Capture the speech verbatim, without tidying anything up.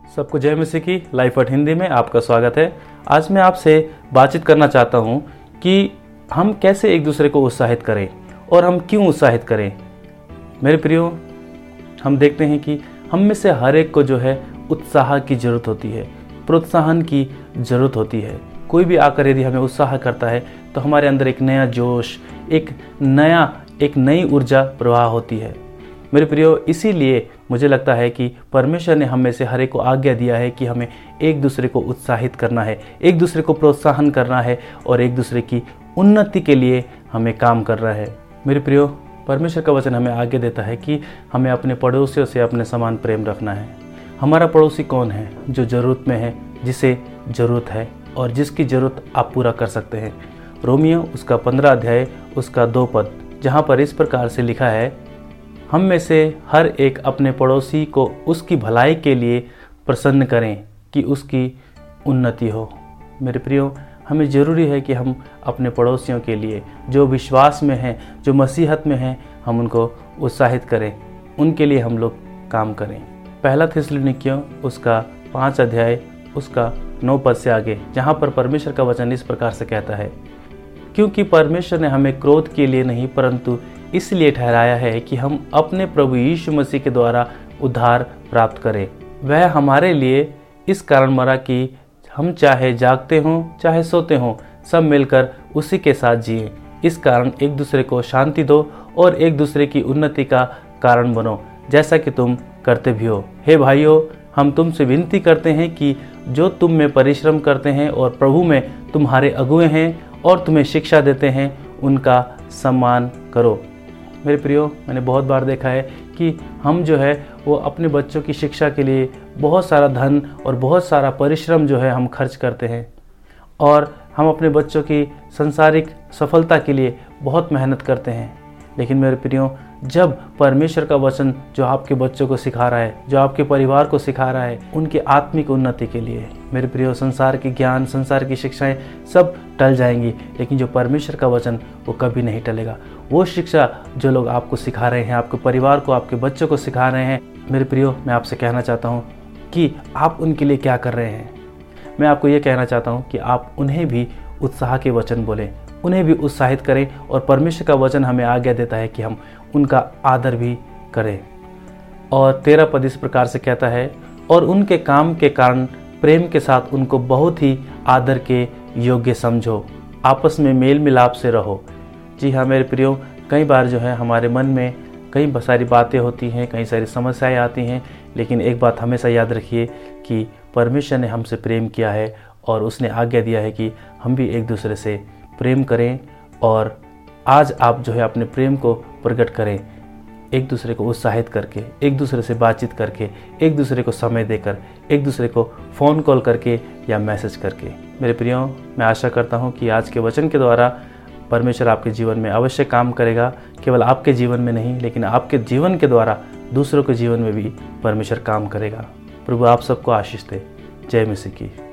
सबको जय मसीह की लाइफ एट हिंदी में आपका स्वागत है। आज मैं आपसे बातचीत करना चाहता हूं कि हम कैसे एक दूसरे को उत्साहित करें और हम क्यों उत्साहित करें। मेरे प्रियो, हम देखते हैं कि हम में से हर एक को जो है उत्साह की ज़रूरत होती है, प्रोत्साहन की ज़रूरत होती है। कोई भी आकर यदि हमें उत्साह करता है तो हमारे अंदर एक नया जोश, एक नया एक नई ऊर्जा प्रवाह होती है। मेरे प्रियो, इसीलिए मुझे लगता है कि परमेश्वर ने हम में से हर एक को आज्ञा दिया है कि हमें एक दूसरे को उत्साहित करना है, एक दूसरे को प्रोत्साहन करना है और एक दूसरे की उन्नति के लिए हमें काम करना है। मेरे प्रियो, परमेश्वर का वचन हमें आज्ञा देता है कि हमें अपने पड़ोसियों से अपने समान प्रेम रखना है। हमारा पड़ोसी कौन है? जो ज़रूरत में है, जिसे ज़रूरत है और जिसकी ज़रूरत आप पूरा कर सकते हैं। रोमियो उसका पंद्रह अध्याय उसका दो पद, जहाँ पर इस प्रकार से लिखा है, हम में से हर एक अपने पड़ोसी को उसकी भलाई के लिए प्रसन्न करें कि उसकी उन्नति हो। मेरे प्रियो, हमें ज़रूरी है कि हम अपने पड़ोसियों के लिए, जो विश्वास में हैं, जो मसीहत में हैं, हम उनको उत्साहित करें, उनके लिए हम लोग काम करें। पहला थिस्सलुनीकियों उसका पाँच अध्याय उसका नौ पद से आगे, जहाँ पर परमेश्वर का वचन इस प्रकार से कहता है, क्योंकि परमेश्वर ने हमें क्रोध के लिए नहीं परंतु इसलिए ठहराया है कि हम अपने प्रभु यीशु मसीह के द्वारा उद्धार प्राप्त करें। वह हमारे लिए इस कारण मरा कि हम चाहे जागते हों चाहे सोते हों, सब मिलकर उसी के साथ जिए। इस कारण एक दूसरे को शांति दो और एक दूसरे की उन्नति का कारण बनो, जैसा कि तुम करते भी हो। हे भाइयों, हम तुमसे विनती करते हैं कि जो तुम में परिश्रम करते हैं और प्रभु में तुम्हारे अगुए हैं और तुम्हें शिक्षा देते हैं, उनका सम्मान करो। मेरे प्रियो, मैंने बहुत बार देखा है कि हम जो है वो अपने बच्चों की शिक्षा के लिए बहुत सारा धन और बहुत सारा परिश्रम जो है हम खर्च करते हैं और हम अपने बच्चों की सांसारिक सफलता के लिए बहुत मेहनत करते हैं। लेकिन मेरे प्रियो, जब परमेश्वर का वचन जो आपके बच्चों को सिखा रहा है, जो आपके परिवार को सिखा रहा है, उनकी आत्मिक उन्नति के लिए, मेरे प्रियो, संसार के ज्ञान, संसार की शिक्षाएं सब टल जाएंगी, लेकिन जो परमेश्वर का वचन वो कभी नहीं टलेगा। वो शिक्षा जो लोग आपको सिखा रहे हैं, आपके परिवार को, आपके बच्चों को सिखा रहे हैं, मेरे प्रियो, मैं आपसे कहना चाहता हूँ कि आप उनके लिए क्या कर रहे हैं। मैं आपको ये कहना चाहता हूँ कि आप उन्हें भी उत्साह के वचन बोलें, उन्हें भी उत्साहित करें और परमेश्वर का वचन हमें आज्ञा देता है कि हम उनका आदर भी करें। और तेरह पद इस प्रकार से कहता है, और उनके काम के कारण प्रेम के साथ उनको बहुत ही आदर के योग्य समझो, आपस में मेल मिलाप से रहो। जी हाँ मेरे प्रियो, कई बार जो है हमारे मन में कई सारी बातें होती हैं, कई सारी समस्याएं आती हैं, लेकिन एक बात हमेशा याद रखिए कि परमेश्वर ने हमसे प्रेम किया है और उसने आज्ञा दिया है कि हम भी एक दूसरे से प्रेम करें। और आज आप जो है अपने प्रेम को प्रकट करें, एक दूसरे को उत्साहित करके, एक दूसरे से बातचीत करके, एक दूसरे को समय देकर, एक दूसरे को फ़ोन कॉल करके या मैसेज करके। मेरे प्रियो, मैं आशा करता हूँ कि आज के वचन के द्वारा परमेश्वर आपके जीवन में अवश्य काम करेगा। केवल आपके जीवन में नहीं, लेकिन आपके जीवन के द्वारा दूसरों के जीवन में भी परमेश्वर काम करेगा। प्रभु आप सबको आशीष दे। जय मसीह की।